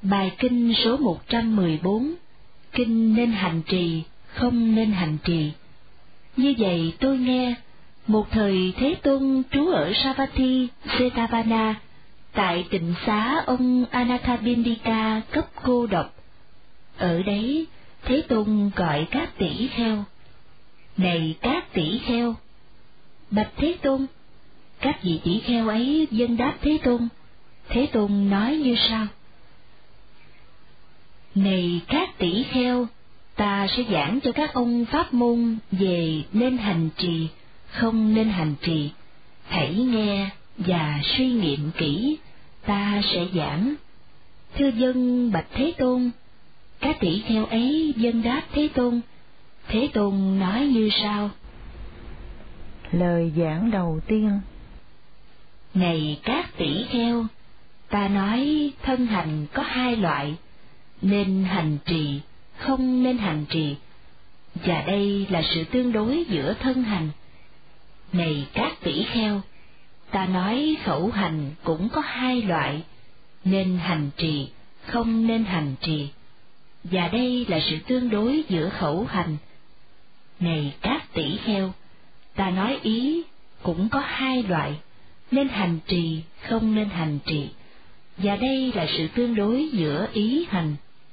Bài kinh số 114, kinh nên hành trì, không nên hành trì. Như vậy tôi nghe, một thời Thế Tôn trú ở Savatthi, Jetavana, tại tịnh xá ông Anathapindika cấp cô độc. Ở đấy, Thế Tôn gọi các tỷ kheo. Này các tỷ kheo! Bạch Thế Tôn! Các vị tỷ kheo ấy vâng đáp Thế Tôn. Thế Tôn nói như sau: Này các tỷ kheo, ta sẽ giảng cho các ông pháp môn về nên hành trì, không nên hành trì. Hãy nghe và suy nghiệm kỹ, ta sẽ giảng. Thưa vâng bạch Thế Tôn. Các tỷ kheo ấy vâng đáp Thế Tôn. Thế Tôn nói như sau: Lời giảng đầu tiên. Này các tỷ kheo, ta nói thân hành có hai loại, nên hành trì, không nên hành trì, và đây là sự tương đối giữa thân hành. Này các tỷ kheo, ta nói khẩu hành cũng có hai loại, nên hành trì, không nên hành trì, và đây là sự tương đối giữa khẩu hành. Này các tỷ kheo, ta nói ý cũng có hai loại, nên hành trì, không nên hành trì, và đây là sự tương đối giữa ý hành.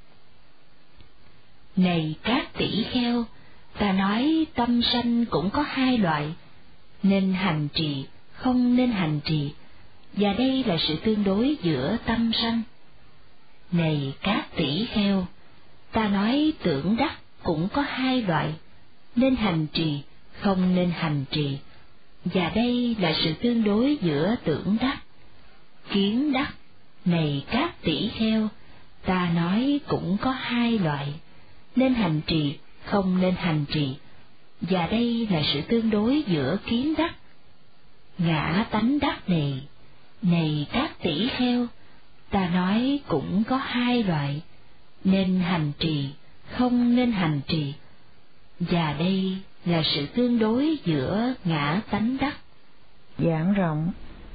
Này các tỷ kheo, ta nói tâm sanh cũng có hai loại, nên hành trì, không nên hành trì, và đây là sự tương đối giữa tâm sanh. Này các tỷ kheo, ta nói tưởng đắc cũng có hai loại, nên hành trì, không nên hành trì, và đây là sự tương đối giữa tưởng đắc. Kiến đắc, này các tỷ kheo, ta nói cũng có hai loại, nên hành trì, không nên hành trì, và đây là sự tương đối giữa kiến đắc. Ngã tánh đắc này, này các tỷ kheo, ta nói cũng có hai loại, nên hành trì, không nên hành trì, và đây là sự tương đối giữa ngã tánh đắc. Giảng rộng.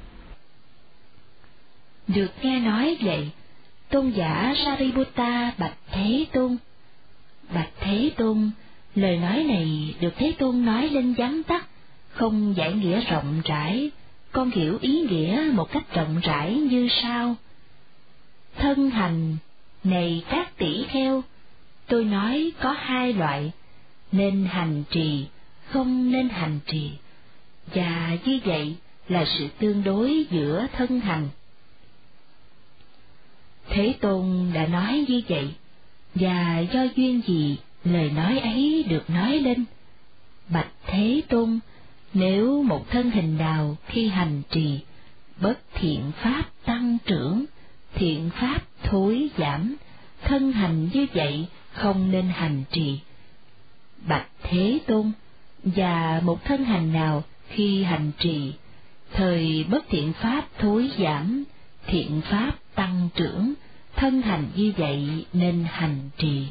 Được nghe nói vậy, tôn giả Sariputta bạch Thế Tôn. Bạch Thế Tôn, lời nói này được Thế Tôn nói lên vắn tắt, không giải nghĩa rộng rãi, con hiểu ý nghĩa một cách rộng rãi như sau. Thân hành, này các tỷ kheo, tôi nói có hai loại, nên hành trì, không nên hành trì, và như vậy là sự tương đối giữa thân hành. Thế Tôn đã nói như vậy, và do duyên gì lời nói ấy được nói lên? Bạch Thế Tôn, nếu một thân hình nào khi hành trì, bất thiện pháp tăng trưởng, thiện pháp thối giảm, thân hành như vậy không nên hành trì. Bạch Thế Tôn, và một thân hành nào khi hành trì, thời bất thiện pháp thối giảm, thiện pháp tăng trưởng, thân hành như vậy nên hành trì.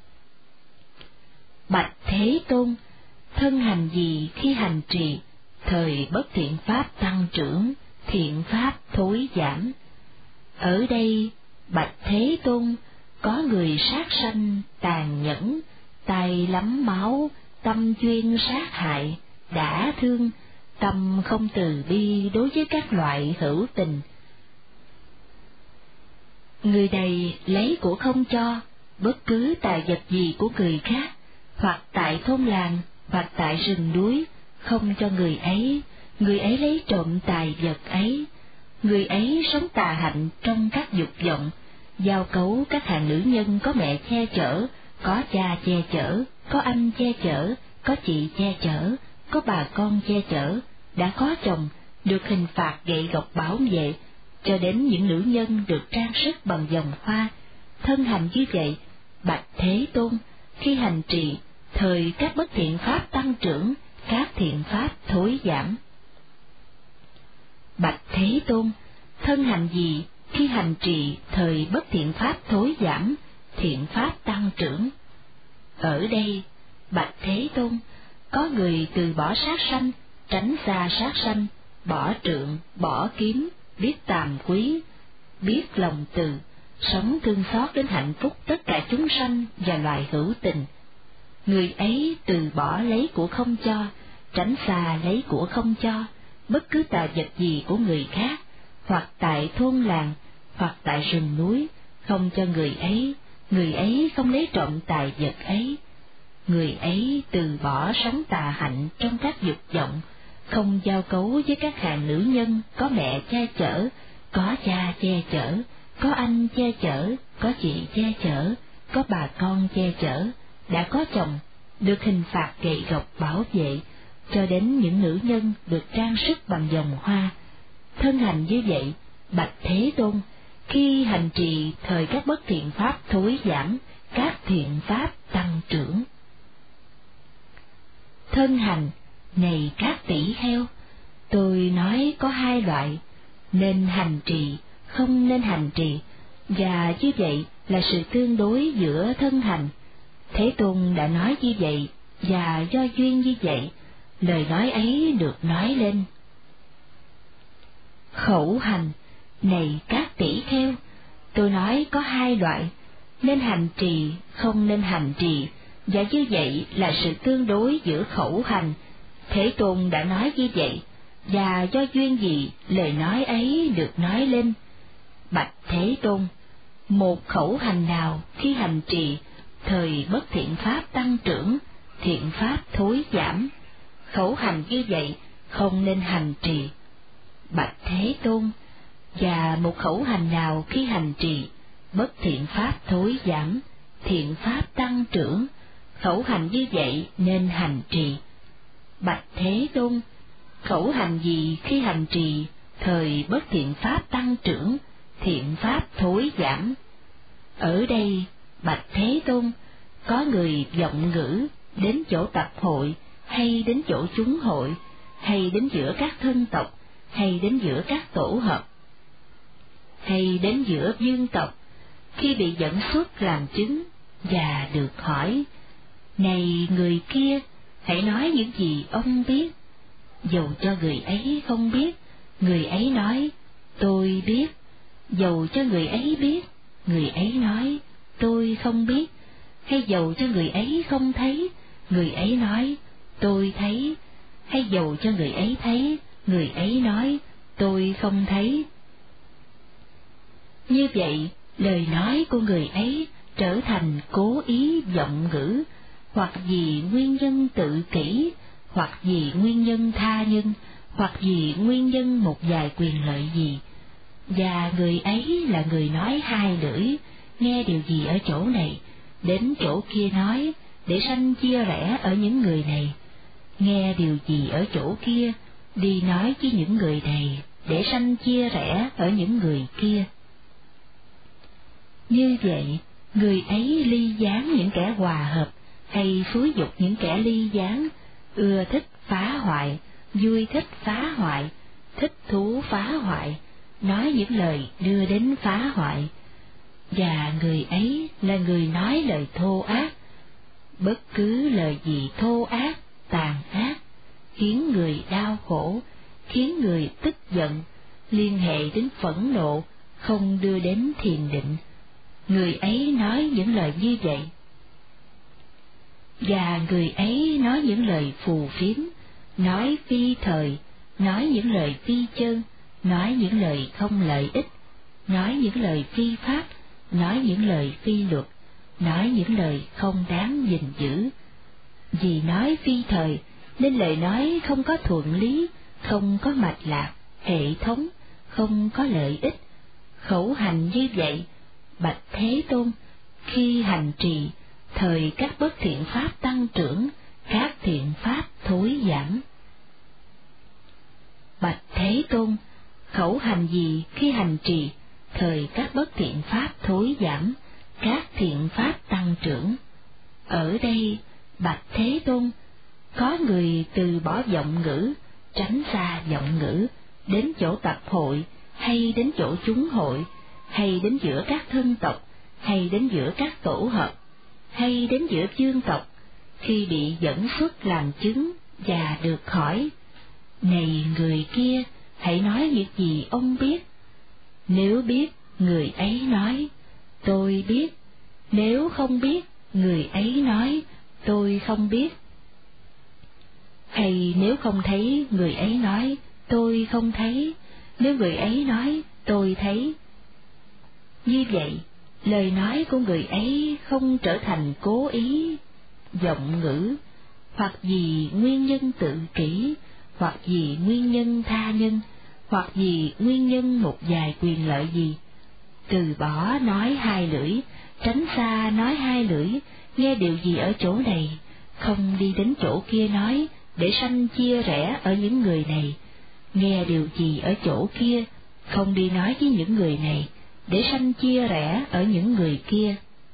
Bạch Thế Tôn, thân hành gì khi hành trì, thời bất thiện pháp tăng trưởng, thiện pháp thối giảm? Ở đây, bạch Thế Tôn, có người sát sanh, tàn nhẫn, tay lắm máu, tâm chuyên sát hại, đã thương, tâm không từ bi đối với các loại hữu tình. Người này lấy của không cho, bất cứ tài vật gì của người khác, hoặc tại thôn làng, hoặc tại rừng núi, không cho người ấy lấy trộm tài vật ấy. Người ấy sống tà hạnh trong các dục vọng, giao cấu các hàng nữ nhân có mẹ che chở, có cha che chở, có anh che chở, có chị che chở, có bà con che chở, đã có chồng, được hình phạt gậy gộc bảo vệ, cho đến những nữ nhân được trang sức bằng vòng hoa. Thân hành như vậy, bạch Thế Tôn, khi hành trì, thời các bất thiện pháp tăng trưởng, các thiện pháp thối giảm. Bạch Thế Tôn, thân hành gì khi hành trì, thời bất thiện pháp thối giảm, thiện pháp tăng trưởng? Ở đây, bạch Thế Tôn, có người từ bỏ sát sanh, tránh xa sát sanh, bỏ trượng, bỏ kiếm, biết tàm quý, biết lòng từ, sống thương xót đến hạnh phúc tất cả chúng sanh và loài hữu tình. Người ấy từ bỏ lấy của không cho, tránh xa lấy của không cho, bất cứ tài vật gì của người khác, hoặc tại thôn làng, hoặc tại rừng núi, không cho người ấy không lấy trộm tài vật ấy. Người ấy từ bỏ sống tà hạnh trong các dục vọng, không giao cấu với các hàng nữ nhân có mẹ che chở, có cha che chở, có anh che chở, có chị che chở, có bà con che chở, đã có chồng, được hình phạt gậy gộc bảo vệ, cho đến những nữ nhân được trang sức bằng vòng hoa. Thân hành như vậy, bạch Thế Tôn, khi hành trì thời các bất thiện pháp thối giảm, các thiện pháp tăng trưởng. Thân hành, này các tỷ kheo, tôi nói có hai loại, nên hành trì, không nên hành trì, và như vậy là sự tương đối giữa thân hành. Thế Tôn đã nói như vậy, và do duyên như vậy, lời nói ấy được nói lên. Khẩu hành, này các tỷ kheo, tôi nói có hai loại, nên hành trì, không nên hành trì, và như vậy là sự tương đối giữa khẩu hành. Thế Tôn đã nói như vậy, và do duyên gì lời nói ấy được nói lên. Bạch Thế Tôn, một khẩu hành nào khi hành trì, thời bất thiện pháp tăng trưởng, thiện pháp thối giảm, khẩu hành như vậy không nên hành trì. Bạch Thế Tôn, và một khẩu hành nào khi hành trì, bất thiện pháp thối giảm, thiện pháp tăng trưởng, khẩu hành như vậy nên hành trì. Bạch Thế Tôn, khẩu hành gì khi hành trì, thời bất thiện pháp tăng trưởng, thiện pháp thối giảm? Ở đây, bạch Thế Tôn, có người vọng ngữ đến chỗ tập hội, hay đến chỗ chúng hội, hay đến giữa các thân tộc, hay đến giữa các tổ hợp, hay đến giữa vương tộc, khi bị dẫn xuất làm chứng, và được hỏi, này người kia, hãy nói những gì ông biết. Dầu cho người ấy không biết, người ấy nói, tôi biết. Dầu cho người ấy biết, người ấy nói, tôi không biết. Hay dầu cho người ấy không thấy, người ấy nói, tôi thấy. Hay dầu cho người ấy thấy, người ấy nói, tôi không thấy. Như vậy, lời nói của người ấy trở thành cố ý vọng ngữ, hoặc vì nguyên nhân tự kỷ, hoặc vì nguyên nhân tha nhân, hoặc vì nguyên nhân một vài quyền lợi gì. Và người ấy là người nói hai lưỡi, nghe điều gì ở chỗ này, đến chỗ kia nói, để sanh chia rẽ ở những người này, nghe điều gì ở chỗ kia, đi nói với những người này, để sanh chia rẽ ở những người kia. Như vậy, người ấy ly gián những kẻ hòa hợp, hay xúi dục những kẻ ly gián, ưa thích phá hoại, vui thích phá hoại, thích thú phá hoại, nói những lời đưa đến phá hoại. Và người ấy là người nói lời thô ác, bất cứ lời gì thô ác, tàn ác, khiến người đau khổ, khiến người tức giận, liên hệ đến phẫn nộ, không đưa đến thiền định. Người ấy nói những lời như vậy. Và người ấy nói những lời phù phiếm, nói phi thời, nói những lời phi chân, nói những lời không lợi ích, nói những lời phi pháp, nói những lời phi luật, nói những lời không đáng gìn giữ. Vì nói phi thời, nên lời nói không có thuận lý, không có mạch lạc, hệ thống, không có lợi ích. Khẩu hành như vậy, bạch Thế Tôn, khi hành trì, thời các bất thiện pháp tăng trưởng, các thiện pháp thối giảm. Bạch Thế Tôn, khẩu hành gì khi hành trì, thời các bất thiện pháp thối giảm, các thiện pháp tăng trưởng? Ở đây, bạch Thế Tôn, có người từ bỏ vọng ngữ, tránh xa vọng ngữ, đến chỗ tập hội, hay đến chỗ chúng hội, hay đến giữa các thân tộc, hay đến giữa các tổ hợp, hay đến giữa vương tộc, khi bị dẫn xuất làm chứng và được hỏi, này người kia, hãy nói những gì ông biết. Nếu biết, người ấy nói, tôi biết. Nếu không biết, người ấy nói, tôi không biết. Hay nếu không thấy, người ấy nói, tôi không thấy. Nếu người ấy nói, tôi thấy. Như vậy, lời nói của người ấy không trở thành cố ý, vọng ngữ, hoặc vì nguyên nhân tự kỷ, hoặc vì nguyên nhân tha nhân, hoặc vì nguyên nhân một vài quyền lợi gì. Từ bỏ nói hai lưỡi, tránh xa nói hai lưỡi, nghe điều gì ở chỗ này, không đi đến chỗ kia nói, để sanh chia rẽ ở những người này, nghe điều gì ở chỗ kia, không đi nói với những người này, để sanh chia rẽ ở những người kia.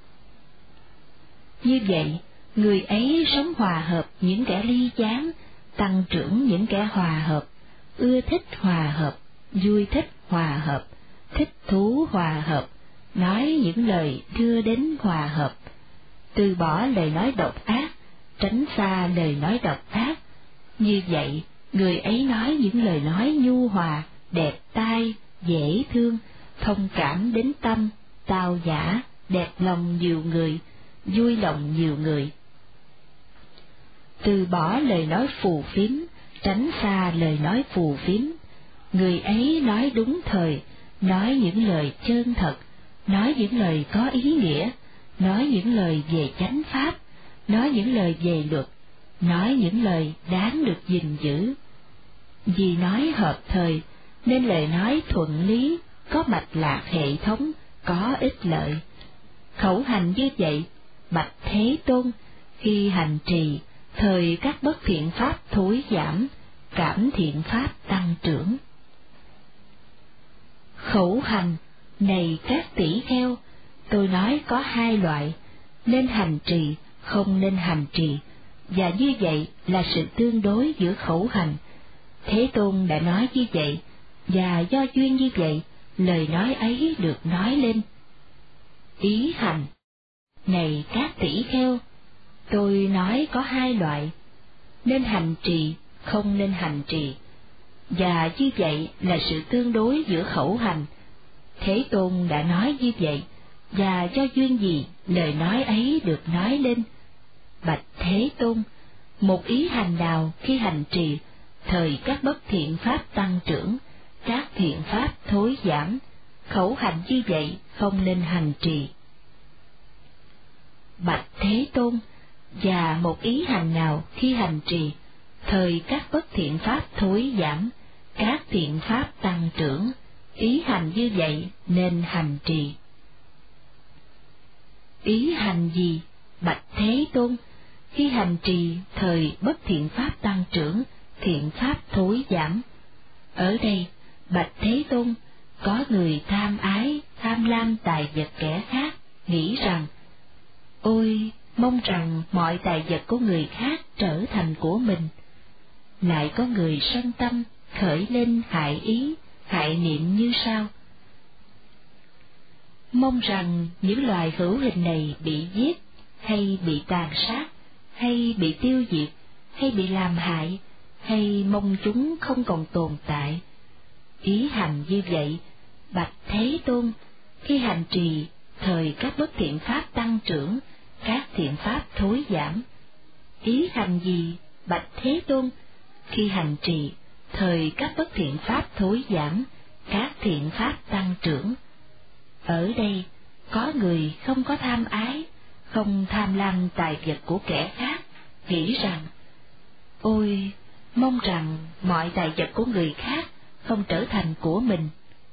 Như vậy, người ấy sống hòa hợp những kẻ ly gián, tăng trưởng những kẻ hòa hợp, ưa thích hòa hợp, vui thích hòa hợp, thích thú hòa hợp, nói những lời đưa đến hòa hợp, từ bỏ lời nói độc ác, tránh xa lời nói độc ác. Như vậy, người ấy nói những lời nói nhu hòa, đẹp tai, dễ thương, thông cảm đến tâm, tao nhã, đẹp lòng nhiều người, vui lòng nhiều người. Từ bỏ lời nói phù phiếm, tránh xa lời nói phù phiếm. Người ấy nói đúng thời, nói những lời chân thật, nói những lời có ý nghĩa, nói những lời về chánh pháp, nói những lời về luật, nói những lời đáng được gìn giữ. Vì nói hợp thời, nên lời nói thuận lý, có mạch lạc hệ thống, có ích lợi. Khẩu hành như vậy, bạch Thế Tôn, khi hành trì, thời các bất thiện pháp thối giảm, cảm thiện pháp tăng trưởng. Khẩu hành, này các tỷ kheo, tôi nói có hai loại, nên hành trì, không nên hành trì, và như vậy là sự tương đối giữa khẩu hành. Thế Tôn đã nói như vậy, và do duyên như vậy, lời nói ấy được nói lên. Ý hành, này các tỷ kheo, tôi nói có hai loại, nên hành trì, không nên hành trì, và như vậy là sự tương đối giữa khẩu hành. Thế Tôn đã nói như vậy, và do duyên gì lời nói ấy được nói lên. Bạch Thế Tôn, một ý hành nào khi hành trì, thời các bất thiện pháp tăng trưởng, các thiện pháp thối giảm, khẩu hành như vậy không nên hành trì. Bạch Thế Tôn, và một ý hành nào khi hành trì, thời các bất thiện pháp thối giảm, các thiện pháp tăng trưởng, ý hành như vậy nên hành trì. Ý hành gì? Bạch Thế Tôn, khi hành trì thời bất thiện pháp tăng trưởng, thiện pháp thối giảm. Ở đây, bạch Thế Tôn, có người tham ái, tham lam tài vật kẻ khác, nghĩ rằng, ôi, mong rằng mọi tài vật của người khác trở thành của mình. Lại có người sân tâm, khởi lên hại ý, hại niệm như sau: mong rằng những loài hữu hình này bị giết, hay bị tàn sát, hay bị tiêu diệt, hay bị làm hại, hay mong chúng không còn tồn tại. Ý hành như vậy, bạch Thế Tôn, khi hành trì, thời các bất thiện pháp tăng trưởng, các thiện pháp thối giảm. Ý hành gì? Bạch Thế Tôn, khi hành trì, thời các bất thiện pháp thối giảm, các thiện pháp tăng trưởng. Ở đây, có người không có tham ái, không tham lam tài vật của kẻ khác, nghĩ rằng, ôi, mong rằng mọi tài vật của người khác không trở thành của mình.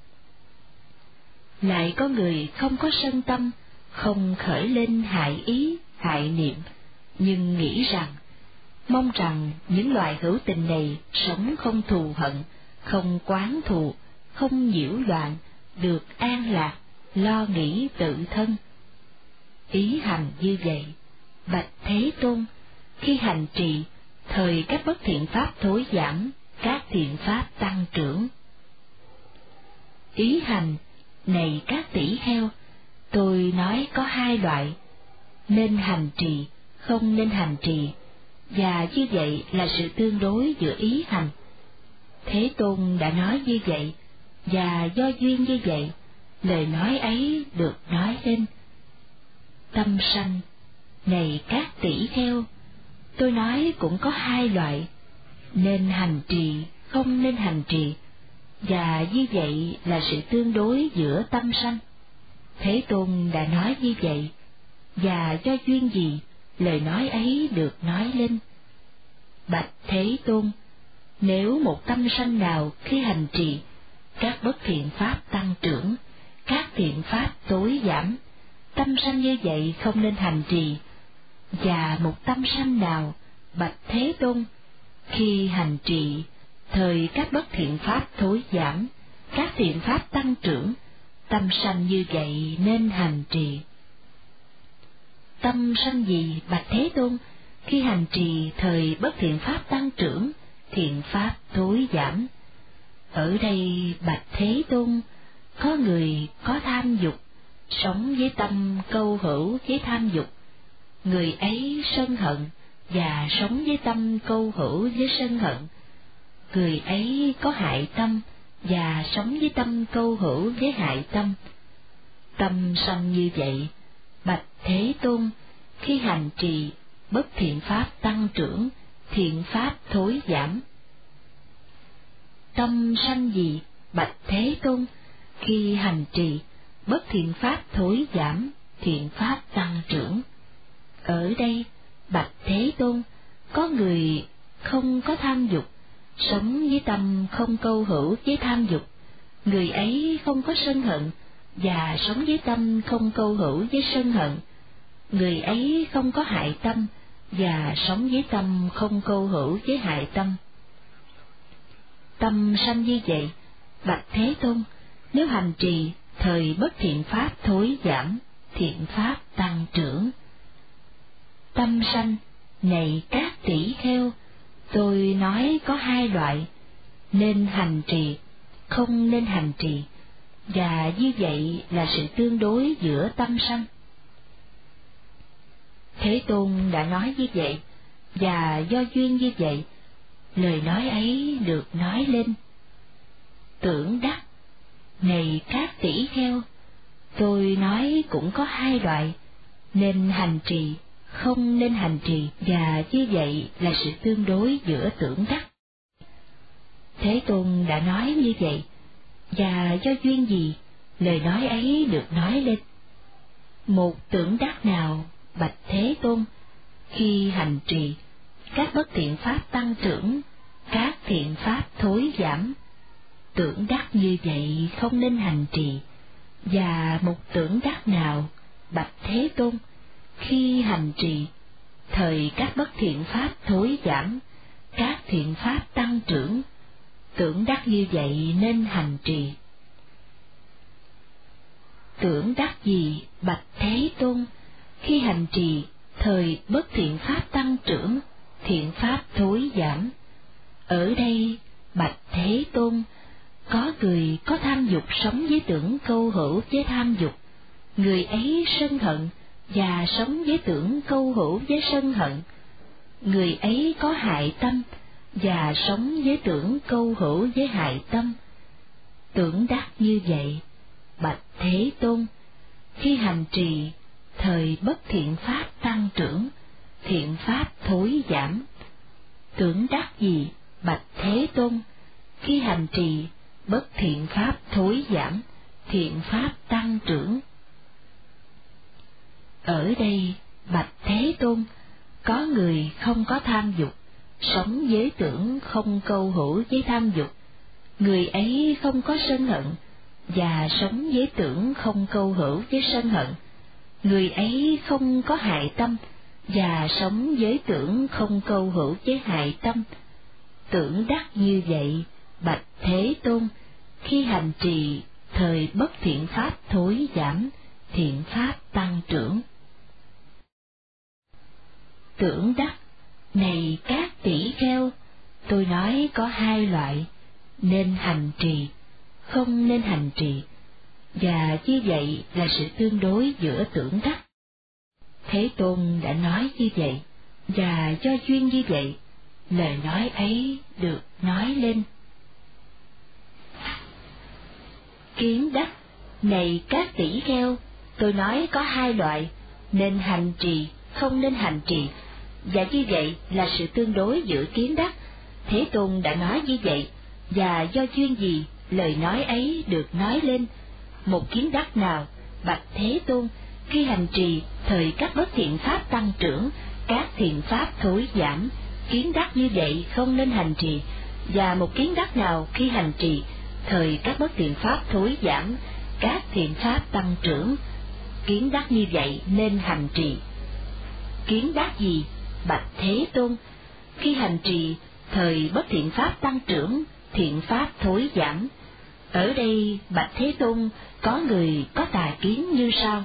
Lại có người không có sân tâm, không khởi lên hại ý, hại niệm, nhưng nghĩ rằng, mong rằng những loài hữu tình này sống không thù hận, không oán thù, không nhiễu loạn, được an lạc, lo nghĩ tự thân. Ý hành như vậy, bạch Thế Tôn, khi hành trì, thời các bất thiện pháp thối giảm, các thiện pháp tăng trưởng. Ý hành, này các tỷ kheo, tôi nói có hai loại, nên hành trì, không nên hành trì, và như vậy là sự tương đối giữa ý hành. Thế Tôn đã nói như vậy, và do duyên như vậy, lời nói ấy được nói lên. Tâm sanh, này các tỷ kheo, tôi nói cũng có hai loại, nên hành trì, không nên hành trì, và như vậy là sự tương đối giữa tâm sanh. Thế Tôn đã nói như vậy, và do duyên gì lời nói ấy được nói lên? Bạch Thế Tôn, nếu một tâm sanh nào khi hành trì, các bất thiện pháp tăng trưởng, các thiện pháp tối giảm, tâm sanh như vậy không nên hành trì. Và một tâm sanh nào, bạch Thế Tôn, khi hành trì, thời các bất thiện pháp thối giảm, các thiện pháp tăng trưởng, tâm sanh như vậy nên hành trì. Tâm sanh gì, bạch Thế Tôn, khi hành trì thời bất thiện pháp tăng trưởng, thiện pháp thối giảm? Ở đây bạch Thế Tôn, có người có tham dục, sống với tâm câu hữu với tham dục, người ấy sân hận và sống với tâm câu hữu với sân hận. Người ấy có hại tâm và sống với tâm câu hữu với hại tâm. Tâm sanh như vậy, bạch Thế Tôn, khi hành trì, bất thiện pháp tăng trưởng, thiện pháp thối giảm. Tâm sanh gì, bạch Thế Tôn, khi hành trì, bất thiện pháp thối giảm, thiện pháp tăng trưởng? Ở đây, bạch Thế Tôn, có người không có tham dục, sống với tâm không câu hữu với tham dục, người ấy không có sân hận và sống với tâm không câu hữu với sân hận. Người ấy không có hại tâm và sống với tâm không câu hữu với hại tâm. Tâm sanh như vậy, bạch Thế Tôn, nếu hành trì thời bất thiện pháp thối giảm, thiện pháp tăng trưởng. Tâm sanh, này các tỷ kheo, tôi nói có hai loại, nên hành trì, không nên hành trì, và như vậy là sự tương đối giữa tâm sanh. Thế Tôn đã nói như vậy, và do duyên như vậy, lời nói ấy được nói lên. Tưởng đắc, này các tỷ kheo, tôi nói cũng có hai loại, nên hành trì, không nên hành trì, và như vậy là sự tương đối giữa tưởng đắc. Thế Tôn đã nói như vậy, và do duyên gì lời nói ấy được nói lên? Một tưởng đắc nào, bạch Thế Tôn, khi hành trì, các bất thiện pháp tăng trưởng, các thiện pháp thối giảm, tưởng đắc như vậy không nên hành trì. Và một tưởng đắc nào, bạch Thế Tôn, khi hành trì, thời các bất thiện pháp thối giảm, các thiện pháp tăng trưởng, tưởng đắc như vậy nên hành trì. Tưởng đắc gì, bạch Thế Tôn, khi hành trì, thời bất thiện pháp tăng trưởng, thiện pháp thối giảm? Ở đây, bạch Thế Tôn, có người có tham dục sống với tưởng câu hữu với tham dục, người ấy sân hận và sống với tưởng câu hữu với sân hận. Người ấy có hại tâm và sống với tưởng câu hữu với hại tâm. Tưởng đắc như vậy, bạch Thế Tôn, khi hành trì, thời bất thiện pháp tăng trưởng, thiện pháp thối giảm. Tưởng đắc gì, bạch Thế Tôn, khi hành trì, bất thiện pháp thối giảm, thiện pháp tăng trưởng? Ở đây, bạch Thế Tôn, có người không có tham dục, sống với tưởng không câu hữu với tham dục, người ấy không có sân hận và sống với tưởng không câu hữu với sân hận. Người ấy không có hại tâm và sống với tưởng không câu hữu với hại tâm. Tưởng đắc như vậy, bạch Thế Tôn, khi hành trì, thời bất thiện pháp thối giảm, thiện pháp tăng trưởng. Tưởng đắc, này các tỷ kheo, tôi nói có hai loại, nên hành trì, không nên hành trì, và như vậy là sự tương đối giữa tưởng đắc. Thế Tôn đã nói như vậy, và do duyên như vậy, lời nói ấy được nói lên. Kiến đắc, Này các tỷ kheo, tôi nói có hai loại, nên hành trì, không nên hành trì, và như vậy là sự tương đối giữa kiến đắc. Thế Tôn đã nói như vậy, và do duyên gì lời nói ấy được nói lên? Một kiến đắc nào, bạch Thế Tôn, khi hành trì thời các bất thiện pháp tăng trưởng, các thiện pháp thối giảm, kiến đắc như vậy không nên hành trì. Và một kiến đắc nào khi hành trì thời các bất thiện pháp thối giảm, các thiện pháp tăng trưởng, kiến đắc như vậy nên hành trì. Kiến đắc gì, bạch Thế Tôn, khi hành trì thời bất thiện pháp tăng trưởng, thiện pháp thối giảm? Ở đây bạch Thế Tôn, có người có tà kiến như sau: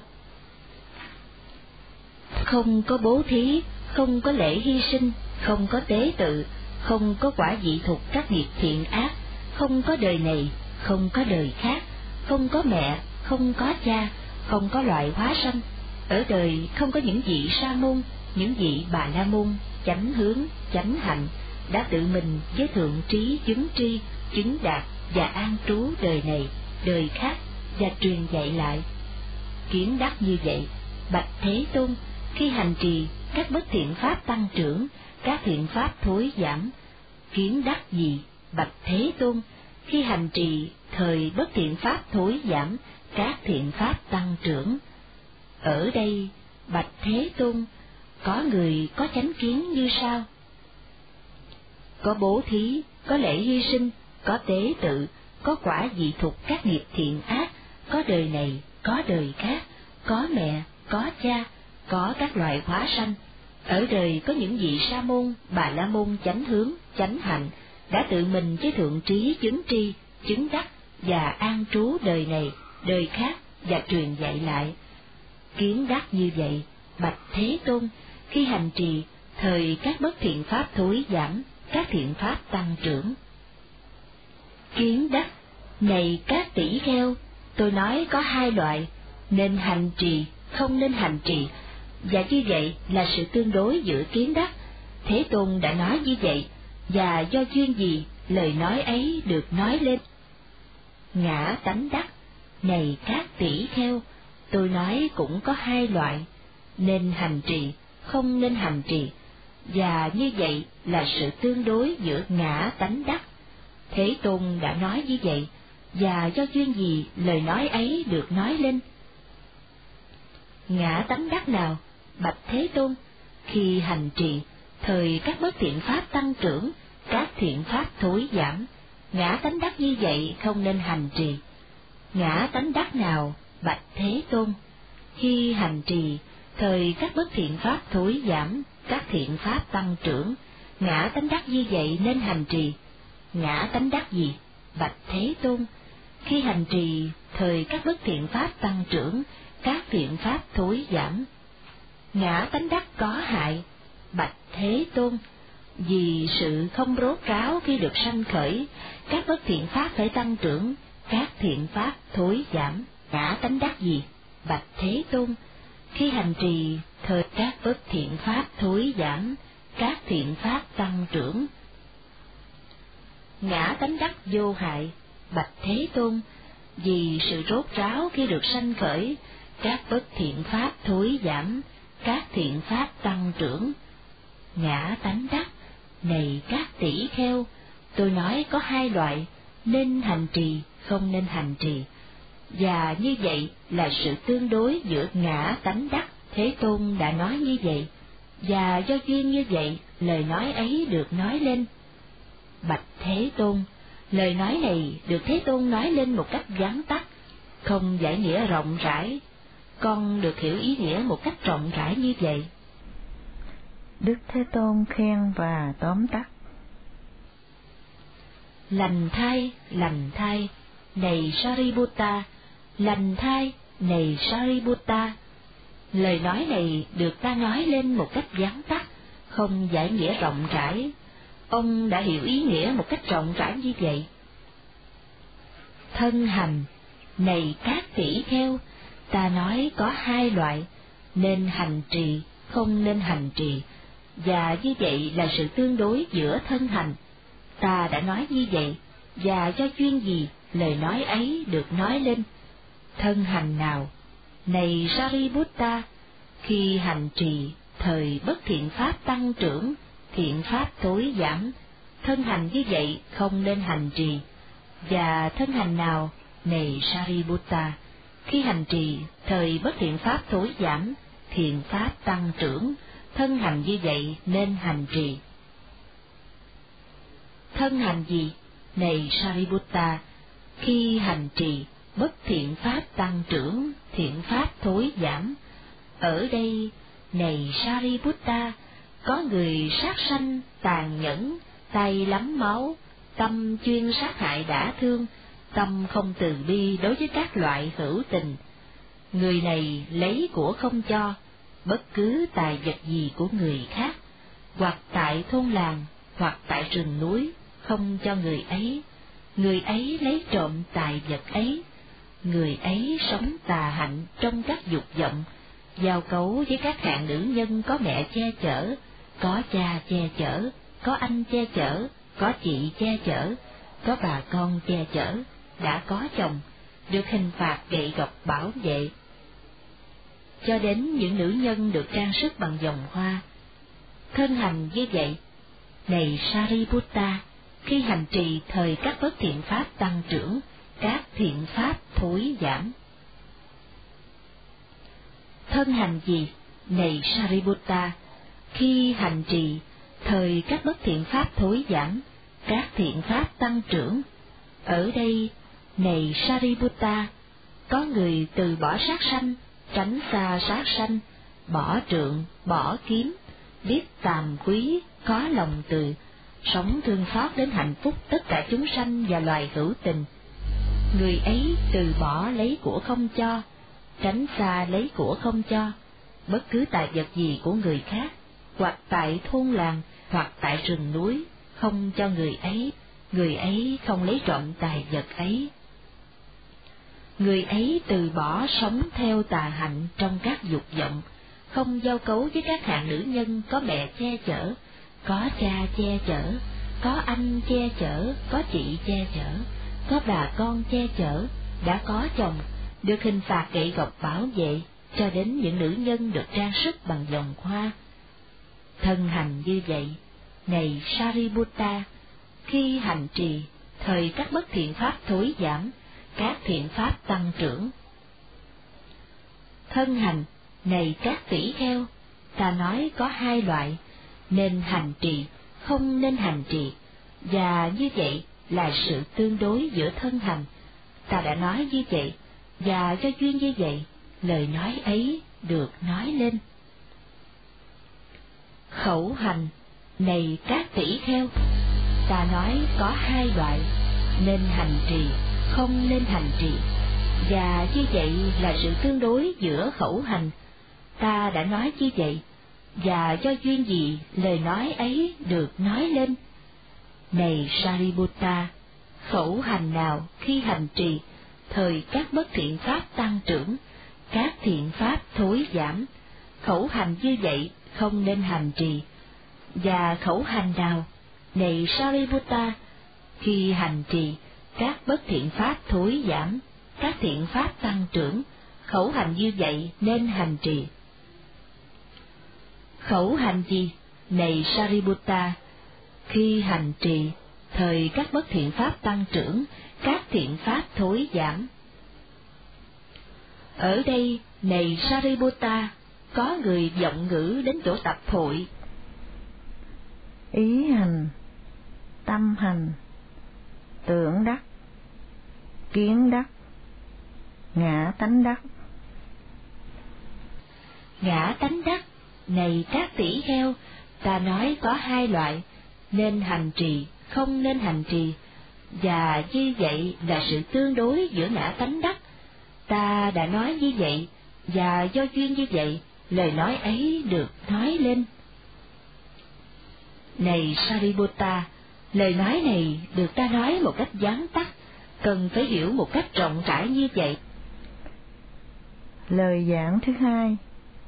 không có bố thí, không có lễ hy sinh, không có tế tự, không có quả vị thuộc các nghiệp thiện ác, không có đời này, không có đời khác, không có mẹ, không có cha, không có loại hóa sanh. Ở đời không có những vị sa môn, những vị bà la môn, chánh hướng, chánh hạnh, đã tự mình với thượng trí chứng tri, chứng đạt và an trú đời này, đời khác, và truyền dạy lại. Kiến đắc như vậy, bạch Thế Tôn, khi hành trì các bất thiện pháp tăng trưởng, các thiện pháp thối giảm. Kiến đắc gì, bạch Thế Tôn, khi hành trì thời bất thiện pháp thối giảm, các thiện pháp tăng trưởng? Ở đây bạch Thế Tôn, có người có chánh kiến như sau: có bố thí, có lễ hy sinh, có tế tự, có quả vị thuộc các nghiệp thiện ác, có đời này, có đời khác, có mẹ, có cha, có các loại hóa sanh. Ở đời có những vị sa môn, bà la môn chánh hướng, chánh hạnh, đã tự mình với thượng trí chứng tri, chứng đắc và an trú đời này, đời khác, và truyền dạy lại. Kiến đắc như vậy, bạch Thế Tôn, khi hành trì thời các bất thiện pháp thối giảm, các thiện pháp tăng trưởng. Kiến đắc, này các tỷ kheo, tôi nói có hai loại, nên hành trì, không nên hành trì, và như vậy là sự tương đối giữa kiến đắc. Thế Tôn đã nói như vậy, và do duyên gì lời nói ấy được nói lên? Ngã tánh đắc, này các tỷ kheo, tôi nói cũng có hai loại, nên hành trì, không nên hành trì, và như vậy là sự tương đối giữa ngã tánh đắc. Thế Tôn đã nói như vậy, và do duyên gì lời nói ấy được nói lên? Ngã tánh đắc nào, bạch Thế Tôn, khi hành trì thời các bất thiện pháp tăng trưởng, các thiện pháp thối giảm, ngã tánh đắc như vậy không nên hành trì. Ngã tánh đắc nào, bạch Thế Tôn, khi hành trì thời các bất thiện pháp thối giảm, các thiện pháp tăng trưởng, ngã tánh đắc như vậy nên hành trì. Ngã tánh đắc gì, bạch Thế Tôn, khi hành trì thời các bất thiện pháp tăng trưởng, các thiện pháp thối giảm? Ngã tánh đắc có hại, bạch Thế Tôn, vì sự không rốt ráo khi được sanh khởi, các bất thiện pháp phải tăng trưởng, các thiện pháp thối giảm. Ngã tánh đắc gì, bạch Thế Tôn, khi hành trì thời các bất thiện pháp thối giảm, các thiện pháp tăng trưởng? Ngã tánh đắc vô hại, bạch Thế Tôn, vì sự rốt ráo khi được sanh khởi, các bất thiện pháp thối giảm, các thiện pháp tăng trưởng. Ngã tánh đắc, này các tỷ kheo, tôi nói có hai loại, nên hành trì, không nên hành trì, và như vậy là sự tương đối giữa ngã tánh đắc. Thế Tôn đã nói như vậy, và do duyên như vậy lời nói ấy được nói lên. Bạch Thế Tôn, lời nói này được Thế Tôn nói lên một cách vắn tắt, không giải nghĩa rộng rãi. Con được hiểu ý nghĩa một cách rộng rãi như vậy. Đức Thế Tôn khen và tóm tắt: lành thai, này Sariputta, lành thai, này Sariputta. Lời nói này được ta nói lên một cách vắn tắt, không giải nghĩa rộng rãi. Ông đã hiểu ý nghĩa một cách rộng rãi như vậy. Thân hành, này các tỷ kheo, ta nói có hai loại, nên hành trì, không nên hành trì, và như vậy là sự tương đối giữa thân hành. Ta đã nói như vậy, và do duyên gì lời nói ấy được nói lên? Thân hành nào, này Sariputta, khi hành trì, thời bất thiện pháp tăng trưởng, thiện pháp thối giảm, thân hành như vậy không nên hành trì. Và thân hành nào, này Sariputta, khi hành trì, thời bất thiện pháp thối giảm, thiện pháp tăng trưởng, thân hành như vậy nên hành trì. Thân hành gì, này Sariputta, khi hành trì, bất thiện pháp tăng trưởng, thiện pháp thối giảm. Ở đây, này Sariputta, có người sát sanh, tàn nhẫn, tay lắm máu, tâm chuyên sát hại đả thương, tâm không từ bi đối với các loại hữu tình. Người này lấy của không cho, bất cứ tài vật gì của người khác, hoặc tại thôn làng, hoặc tại rừng núi, không cho người ấy lấy trộm tài vật ấy. Người ấy sống tà hạnh trong các dục vọng, giao cấu với các hạng nữ nhân có mẹ che chở, có cha che chở, có anh che chở, có chị che chở, có bà con che chở, đã có chồng, được hình phạt gậy gộc bảo vệ. Cho đến những nữ nhân được trang sức bằng vòng hoa. Thân hành như vậy, này Sariputta, khi hành trì thời các bất thiện pháp tăng trưởng, các thiện pháp thối giảm. Thân hành gì, này Sariputta, khi hành trì thời các bất thiện pháp thối giảm, các thiện pháp tăng trưởng. Ở đây, này Sariputta, có người từ bỏ sát sanh, tránh xa sát sanh, bỏ trượng, bỏ kiếm, biết tàm quý, có lòng từ, sống thương xót đến hạnh phúc tất cả chúng sanh và loài hữu tình. Người ấy từ bỏ lấy của không cho, tránh xa lấy của không cho, bất cứ tài vật gì của người khác, hoặc tại thôn làng, hoặc tại rừng núi, không cho người ấy không lấy trộm tài vật ấy. Người ấy từ bỏ sống theo tà hạnh trong các dục vọng, không giao cấu với các hạng nữ nhân có mẹ che chở, có cha che chở, có anh che chở, có chị che chở, có bà con che chở, đã có chồng, được hình phạt gậy gộc bảo vệ, cho đến những nữ nhân được trang sức bằng vòng hoa. Thân hành như vậy, này Sariputta, khi hành trì, thời các bất thiện pháp thối giảm, các thiện pháp tăng trưởng. Thân hành, này các tỷ kheo, ta nói có hai loại, nên hành trì, không nên hành trì, và như vậy là sự tương đối giữa thân hành. Ta đã nói như vậy, và do duyên như vậy, lời nói ấy được nói lên. Khẩu hành, này các tỷ kheo, ta nói có hai loại, nên hành trì, không nên hành trì, và như vậy là sự tương đối giữa khẩu hành. Ta đã nói như vậy, và do duyên gì lời nói ấy được nói lên. Này Sariputta, khẩu hành nào khi hành trì, thời các bất thiện pháp tăng trưởng, các thiện pháp thối giảm, khẩu hành như vậy không nên hành trì. Và khẩu hành nào, này Sariputta, khi hành trì, các bất thiện pháp thối giảm, các thiện pháp tăng trưởng, khẩu hành như vậy nên hành trì. Khẩu hành gì, này Sariputta, khi hành trì, thời các bất thiện pháp tăng trưởng, các thiện pháp thối giảm. Ở đây, này Sariputta, có người vọng ngữ đến chỗ tập hội. Ý hành, tâm hành, tưởng đắc, kiến đắc, ngã tánh đắc. Ngã tánh đắc, này các tỷ kheo, ta nói có hai loại, nên hành trì, không nên hành trì, và như vậy là sự tương đối giữa ngã tánh đắc. Ta đã nói như vậy, và do duyên như vậy, lời nói ấy được nói lên. Này Sariputta, lời nói này được ta nói một cách vắn tắt, cần phải hiểu một cách rộng rãi như vậy. Lời giảng thứ hai.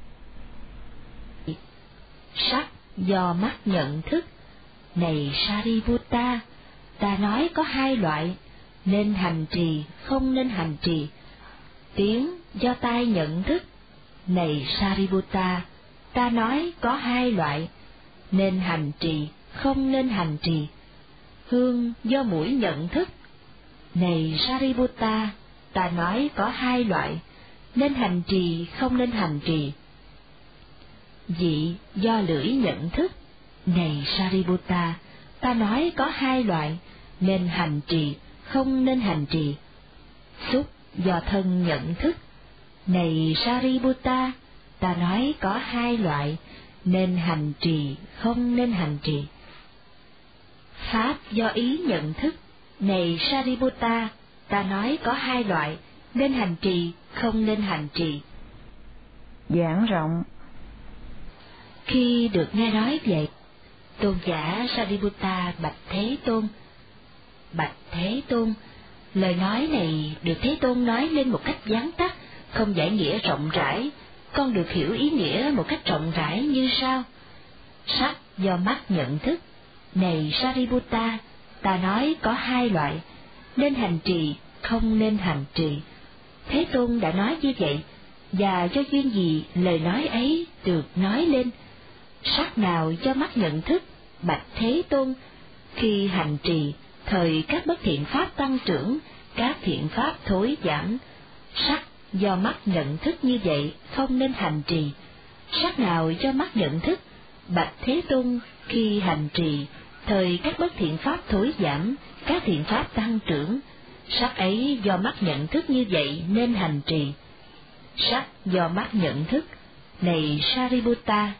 Sắc do mắt nhận thức, này Sariputta, ta nói có hai loại, nên hành trì, không nên hành trì, tiếng do tai nhận thức. Này Sariputta, ta nói có hai loại, nên hành trì, không nên hành trì. Hương do mũi nhận thức. Này Sariputta, ta nói có hai loại, nên hành trì, không nên hành trì. Vị do lưỡi nhận thức. Này Sariputta, ta nói có hai loại, nên hành trì, không nên hành trì. Xúc do thân nhận thức. Này Sariputta, ta nói có hai loại, nên hành trì, không nên hành trì. Pháp do ý nhận thức. Này Sariputta, ta nói có hai loại, nên hành trì, không nên hành trì. Giảng rộng. Khi được nghe nói vậy, tôn giả Sariputta bạch Thế Tôn. Bạch Thế Tôn, lời nói này được Thế Tôn nói lên một cách vắn tắt, không giải nghĩa rộng rãi. Con được hiểu ý nghĩa một cách rộng rãi như sau. Sắc do mắt nhận thức. Này Sariputta, ta nói có hai loại, nên hành trì, không nên hành trì. Thế Tôn đã nói như vậy, và do duyên gì lời nói ấy được nói lên? Sắc nào do mắt nhận thức? Bạch Thế Tôn, khi hành trì, thời các bất thiện pháp tăng trưởng, các thiện pháp thối giảm. Sắc do mắt nhận thức như vậy, không nên hành trì. Sắc nào do mắt nhận thức? Bạch Thế Tôn, khi hành trì, thời các bất thiện pháp thối giảm, các thiện pháp tăng trưởng. Sắc ấy do mắt nhận thức như vậy nên hành trì. Sắc do mắt nhận thức. Này Sariputta,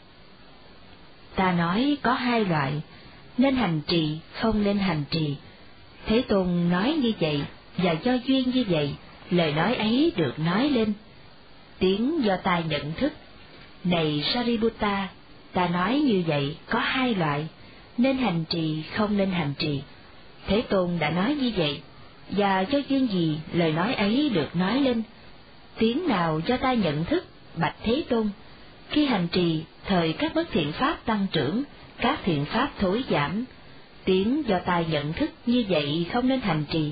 ta nói có hai loại, nên hành trì, không nên hành trì. Thế Tôn nói như vậy, và do duyên như vậy, lời nói ấy được nói lên. Tiếng do tai nhận thức. Này Sariputta, ta nói như vậy có hai loại, nên hành trì, không nên hành trì. Thế Tôn đã nói như vậy, và do duyên gì lời nói ấy được nói lên? Tiếng nào do tai nhận thức? Bạch Thế Tôn, khi hành trì, thời các bất thiện pháp tăng trưởng, các thiện pháp thối giảm. Tiếng do tai nhận thức như vậy không nên hành trì.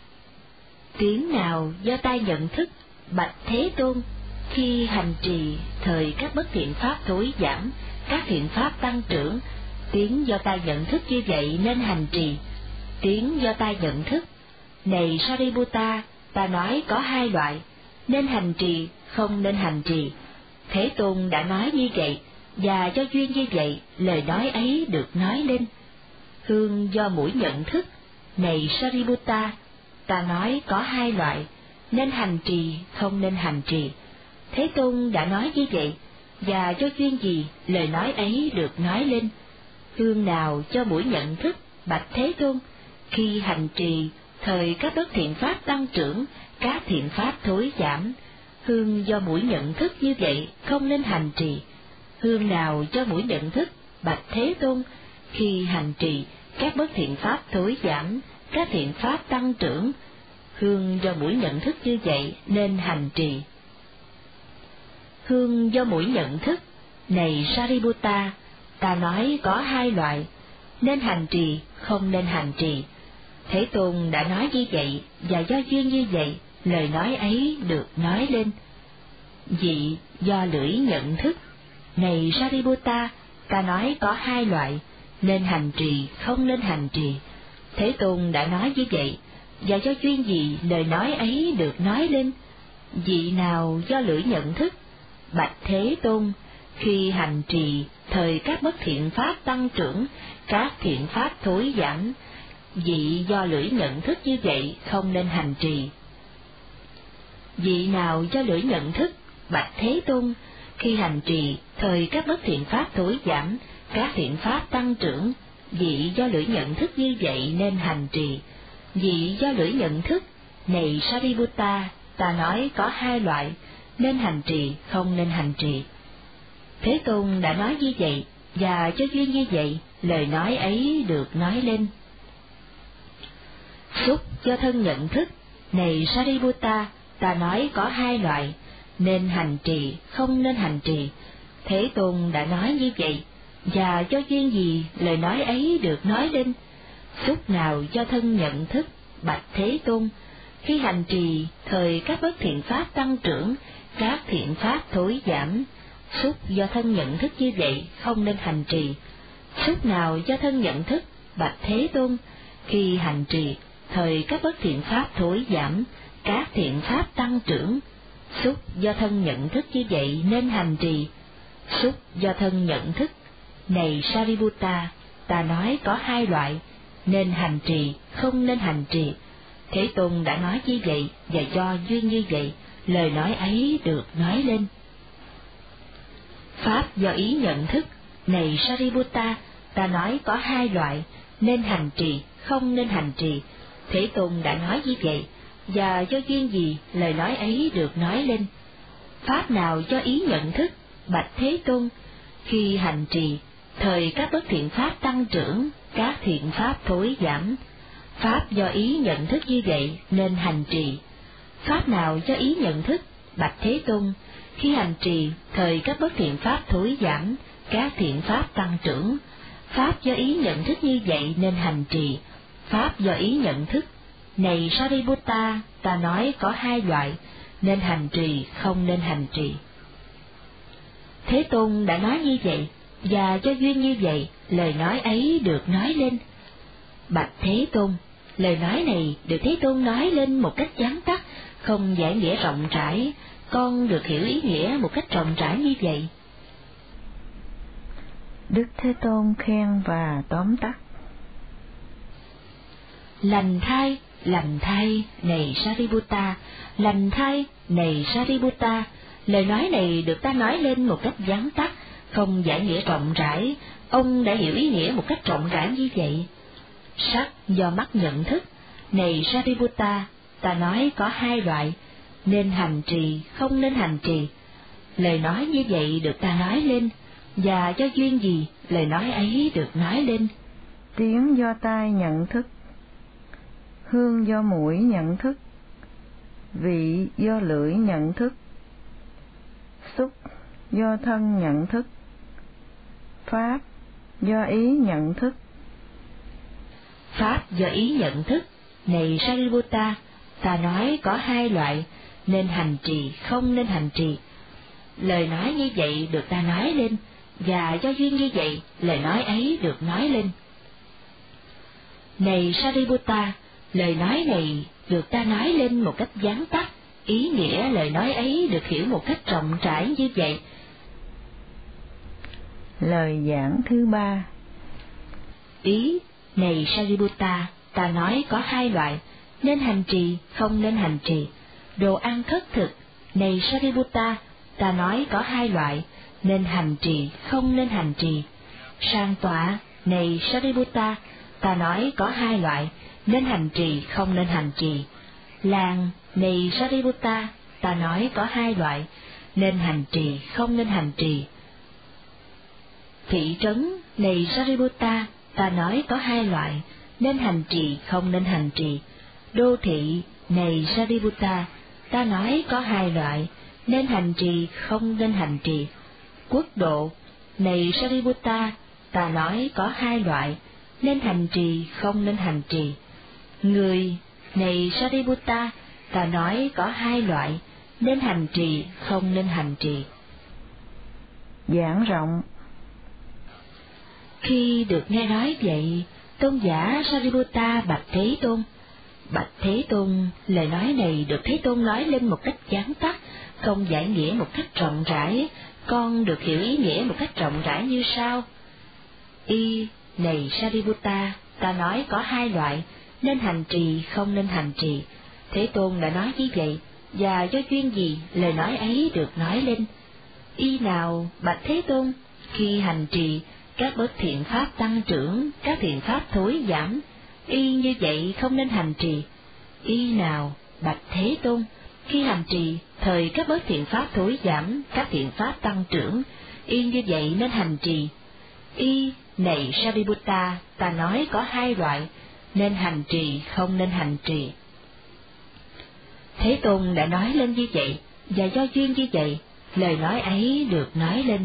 Tiếng nào do tai nhận thức? Bạch Thế Tôn, khi hành trì, thời các bất thiện pháp thối giảm, các thiện pháp tăng trưởng. Tiếng do tai nhận thức như vậy nên hành trì. Tiếng do tai nhận thức. Này Sariputta, ta nói có hai loại, nên hành trì, không nên hành trì. Thế Tôn đã nói như vậy, và do duyên như vậy, lời nói ấy được nói lên. Hương do mũi nhận thức. Này Sariputta, ta nói có hai loại, nên hành trì, không nên hành trì. Thế Tôn đã nói như vậy, và do duyên gì lời nói ấy được nói lên? Hương nào cho mũi nhận thức? Bạch Thế Tôn, khi hành trì, thời các bất thiện pháp tăng trưởng, các thiện pháp thối giảm. Hương do mũi nhận thức như vậy không nên hành trì. Hương nào cho mũi nhận thức? Bạch Thế Tôn, khi hành trì, các bất thiện pháp thối giảm, các thiện pháp tăng trưởng. Hương do mũi nhận thức như vậy nên hành trì. Hương do mũi nhận thức. Này Sariputta, ta nói có hai loại, nên hành trì, không nên hành trì. Thế Tôn đã nói như vậy, và do duyên như vậy, lời nói ấy được nói lên. Vị do lưỡi nhận thức. Này Sariputta, ta nói có hai loại, nên hành trì, không nên hành trì. Thế Tôn đã nói như vậy, và do duyên gì lời nói ấy được nói lên? Vị nào do lưỡi nhận thức? Bạch Thế Tôn, khi hành trì, thời các bất thiện pháp tăng trưởng, các thiện pháp thối giảm. Vị do lưỡi nhận thức như vậy không nên hành trì. Vị nào do lưỡi nhận thức? Bạch Thế Tôn, khi hành trì, thời các bất thiện pháp thối giảm, các thiện pháp tăng trưởng. Vị do lưỡi nhận thức như vậy nên hành trì. Vị do lưỡi nhận thức. Này Sariputta, ta nói có hai loại, nên hành trì, không nên hành trì. Thế Tôn đã nói như vậy, và cho duyên như vậy, lời nói ấy được nói lên. Xúc do thân nhận thức. Này Sariputta, ta nói có hai loại, nên hành trì, không nên hành trì. Thế Tôn đã nói như vậy, và do duyên gì lời nói ấy được nói lên? Xúc nào do thân nhận thức? Bạch Thế Tôn, khi hành trì, thời các bất thiện pháp tăng trưởng, các thiện pháp thối giảm. Xúc do thân nhận thức như vậy không nên hành trì. Xúc nào do thân nhận thức, bạch Thế Tôn, khi hành trì, thời các bất thiện pháp thối giảm, các thiện pháp tăng trưởng. Xúc do thân nhận thức như vậy nên hành trì. Xúc do thân nhận thức, này Sariputta, ta nói có hai loại, nên hành trì, không nên hành trì. Thế Tôn đã nói như vậy, và do duyên như vậy, lời nói ấy được nói lên. Pháp do ý nhận thức, này Sariputta, ta nói có hai loại, nên hành trì, không nên hành trì. Thế Tôn đã nói như vậy, và do duyên gì, lời nói ấy được nói lên. Pháp nào do ý nhận thức, bạch Thế Tôn, khi hành trì, thời các bất thiện pháp tăng trưởng, các thiện pháp thối giảm. Pháp do ý nhận thức như vậy nên hành trì. Pháp nào do ý nhận thức, bạch Thế Tôn, khi hành trì, thời các bất thiện pháp thối giảm, các thiện pháp tăng trưởng. Pháp do ý nhận thức như vậy nên hành trì. Pháp do ý nhận thức, này Sariputta, ta nói có hai loại, nên hành trì, không nên hành trì. Thế Tôn đã nói như vậy, và do duyên như vậy, lời nói ấy được nói lên. Bạch Thế Tôn, lời nói này được Thế Tôn nói lên một cách vắn tắt, không giải nghĩa rộng rãi, con được hiểu ý nghĩa một cách rộng rãi như vậy. Đức Thế Tôn khen và tóm tắt. Lành thai, này Sariputta, lành thai, này Sariputta, lời nói này được ta nói lên một cách vắn tắt, không giải nghĩa rộng rãi, ông đã hiểu ý nghĩa một cách rộng rãi như vậy. Sắc do mắt nhận thức, này Sariputta, ta nói có hai loại, nên hành trì, không nên hành trì. Lời nói như vậy được ta nói lên, và do duyên gì, lời nói ấy được nói lên. Tiếng do tai nhận thức, hương do mũi nhận thức, vị do lưỡi nhận thức, xúc do thân nhận thức, pháp do ý nhận thức. Pháp do ý nhận thức, này Sariputta, ta nói có hai loại, nên hành trì, không nên hành trì. Lời nói như vậy được ta nói lên, và do duyên như vậy, lời nói ấy được nói lên. Này Sariputta, lời nói này được ta nói lên một cách vắn tắt, ý nghĩa lời nói ấy được hiểu một cách rộng rãi như vậy. Lời giảng thứ ba. Ý, này Sariputta, ta nói có hai loại, nên hành trì, không nên hành trì. Đồ ăn khất thực, này Sariputta, ta nói có hai loại, nên hành trì, không nên hành trì. Sang tọa, này Sariputta, ta nói có hai loại, nên hành trì, không nên hành trì. Làng, này Sariputta, ta nói có hai loại, nên hành trì, không nên hành trì. Thị trấn, này Sariputta, ta nói có hai loại, nên hành trì, không nên hành trì. Đô thị, này Sariputta, ta nói có hai loại, nên hành trì, không nên hành trì. Quốc độ, này Sariputta, ta nói có hai loại, nên hành trì, không nên hành trì. Người, này Sariputta, ta nói có hai loại, nên hành trì, không nên hành trì. Giảng rộng. Khi được nghe nói vậy, tôn giả Sariputta bạch Thế Tôn. Bạch Thế Tôn, lời nói này được Thế Tôn nói lên một cách vắn tắt, không giải nghĩa một cách rộng rãi, con được hiểu ý nghĩa một cách rộng rãi như sau. Y, này Sariputta, ta nói có hai loại, nên hành trì, không nên hành trì. Thế Tôn đã nói như vậy, và do duyên gì, lời nói ấy được nói lên. Y nào, bạch Thế Tôn, khi hành trì, các bất thiện pháp tăng trưởng, các thiện pháp thối giảm, y như vậy không nên hành trì. Y nào, bạch Thế Tôn, khi hành trì, thời các bất thiện pháp thối giảm, các thiện pháp tăng trưởng, y như vậy nên hành trì. Y, này Sariputta, ta nói có hai loại, nên hành trì, không nên hành trì. Thế Tôn đã nói lên như vậy, và do duyên như vậy, lời nói ấy được nói lên.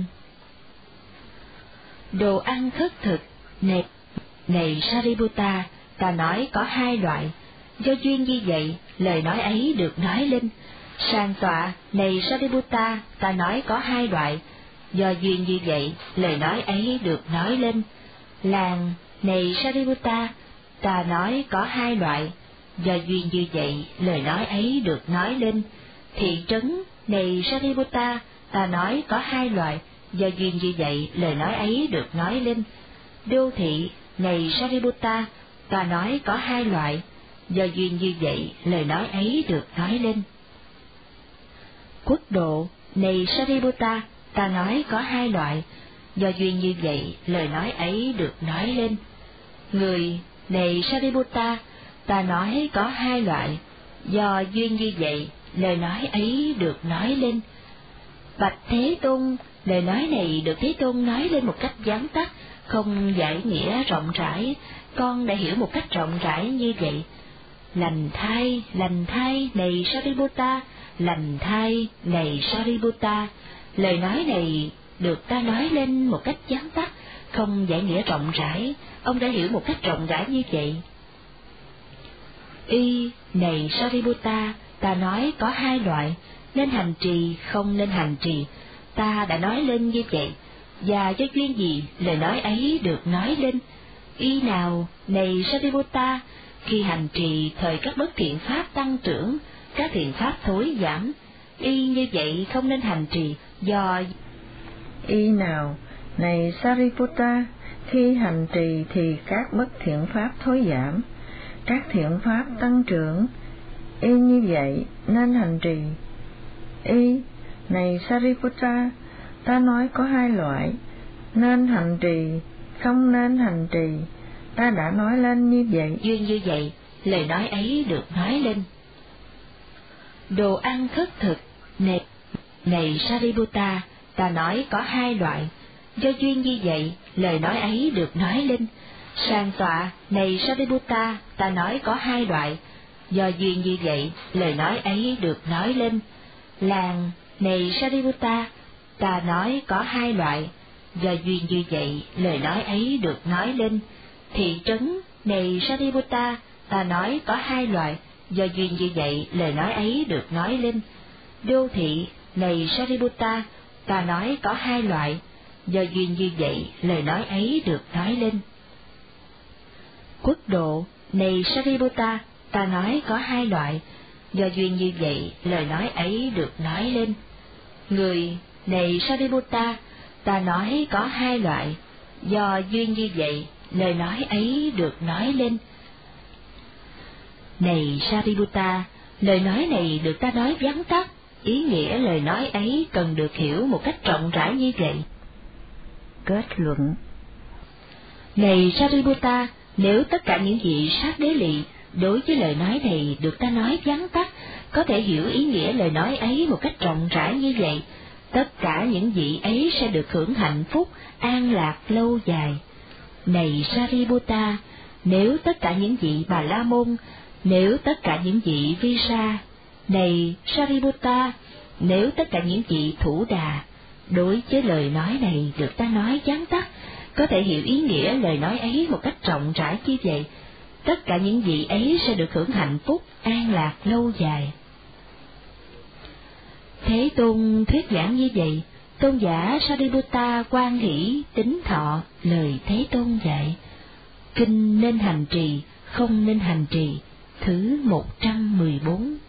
Đồ ăn khất thực, này Sariputta, ta nói có hai loại, Do duyên như vậy, lời nói ấy được nói lên. Sàng tọa, này Sariputta, ta nói có hai loại. Do duyên như vậy, lời nói ấy được nói lên. Làng, này Sariputta, ta nói có hai loại. Do duyên như vậy, lời nói ấy được nói lên. Thị trấn, này Sariputta, ta nói có hai loại. Do duyên như vậy, lời nói ấy được nói lên. Đô thị, này Sariputta, ta nói có hai loại. Do duyên như vậy, lời nói ấy được nói lên. Quốc độ, này Sariputta, ta nói có hai loại. Do duyên như vậy, lời nói ấy được nói lên. Người, này Sariputta, ta nói có hai loại. Do duyên như vậy, lời nói ấy được nói lên. Bạch Thế Tôn, lời nói này được Thế Tôn nói lên một cách vắn tắt, không giải nghĩa rộng rãi, con đã hiểu một cách rộng rãi như vậy. Lành thai, này Sariputta, lành thai, này Sariputta, lời nói này được ta nói lên một cách vắn tắt, không giải nghĩa rộng rãi, ông đã hiểu một cách rộng rãi như vậy. Y, này Sariputta, ta nói có hai loại, nên hành trì, không nên hành trì, ta đã nói lên như vậy, và do duyên gì lời nói ấy được nói lên. Y nào, này Sariputta, khi hành trì thời các bất thiện pháp tăng trưởng, các thiện pháp thối giảm, y như vậy không nên hành trì do. Y nào, này Sariputta, khi hành trì thì các bất thiện pháp thối giảm, các thiện pháp tăng trưởng, y như vậy nên hành trì. Y, này Sariputta, ta nói có hai loại, nên hành trì, không nên hành trì, ta đã nói lên như vậy. Duyên như vậy, lời nói ấy được nói lên. Đồ ăn khất thực, này Sariputta, ta nói có hai loại. Do duyên như vậy, lời nói ấy được nói lên. Sàng tọa, này Sariputta, ta nói có hai loại. Do duyên như vậy, lời nói ấy được nói lên. Làng, này Sariputta, ta nói có hai loại. Do duyên như vậy, lời nói ấy được nói lên. Thị trấn, này Sariputta, ta nói có hai loại. Do duyên như vậy, lời nói ấy được nói lên. Đô thị, này Sariputta, ta nói có hai loại. Do duyên như vậy, lời nói ấy được nói lên. Quốc độ, này Sariputta, ta nói có hai loại. Do duyên như vậy, lời nói ấy được nói lên. Người, này Sariputta, ta nói có hai loại. Do duyên như vậy, lời nói ấy được nói lên. Này Sariputta, lời nói này được ta nói vắn tắt, ý nghĩa lời nói ấy cần được hiểu một cách rộng rãi như vậy. Kết luận. Này Sariputta, nếu tất cả những vị sát đế lị đối với lời nói này được ta nói vắn tắt, có thể hiểu ý nghĩa lời nói ấy một cách rộng rãi như vậy, tất cả những vị ấy sẽ được hưởng hạnh phúc, an lạc lâu dài. Này Sariputta, nếu tất cả những vị Bà La Môn, nếu tất cả những vị Vi Sa, này Sariputta, nếu tất cả những vị Thủ Đà, đối với lời nói này được ta nói vắn tắt, có thể hiểu ý nghĩa lời nói ấy một cách rộng rãi như vậy, tất cả những vị ấy sẽ được hưởng hạnh phúc, an lạc lâu dài. Thế Tôn thuyết giảng như vậy, tôn giả Sariputta hoan hỷ tín thọ lời Thế Tôn dạy. Kinh nên hành trì, không nên hành trì, thứ 114.